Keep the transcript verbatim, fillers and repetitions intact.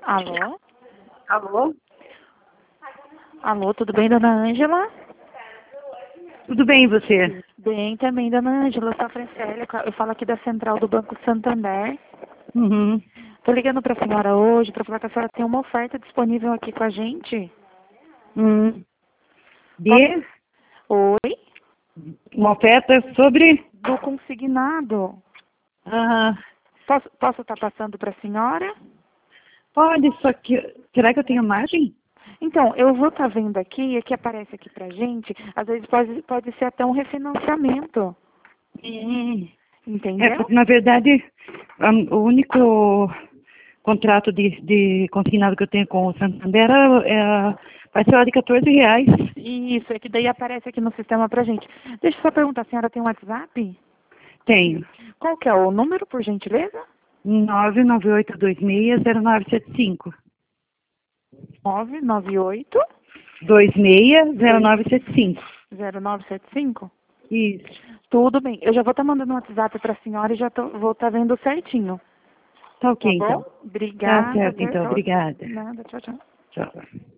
Alô? Alô? Alô, tudo bem, dona Ângela? Tudo bem, e você? Bem também, dona Ângela. Eu sou a Francélia, eu falo aqui da Central do Banco Santander. Uhum. Tô ligando pra senhora hoje pra falar que a senhora tem uma oferta disponível aqui com a gente. Hum. De Oi? uma oferta sobre... Do consignado. Ah, Posso posso estar passando pra senhora? pode, só que... Será que eu tenho margem? Então, eu vou estar vendo aqui, aqui aparece aqui pra gente, às vezes pode, pode ser até um refinanciamento. Hum. É, Entendeu? porque, na verdade, a- o único contrato de, de consignado que eu tenho com o Santander é, é a parcela de quatorze reais. Isso, é que daí aparece aqui no sistema pra gente. Deixa eu só perguntar, a senhora tem um WhatsApp? Tenho. Qual que é o número, por gentileza? nove nove oito dois seis zero nove sete cinco. nove nove oito dois seis zero nove sete cinco. zero nove sete cinco? Isso. Tudo bem. Eu já vou estar mandando um WhatsApp para a senhora e já tô, vou estar vendo certinho. Tá ok, Tá bom? então. Tá Obrigada. certo, Até- então. Obrigada. Nada, tchau, tchau. Tchau.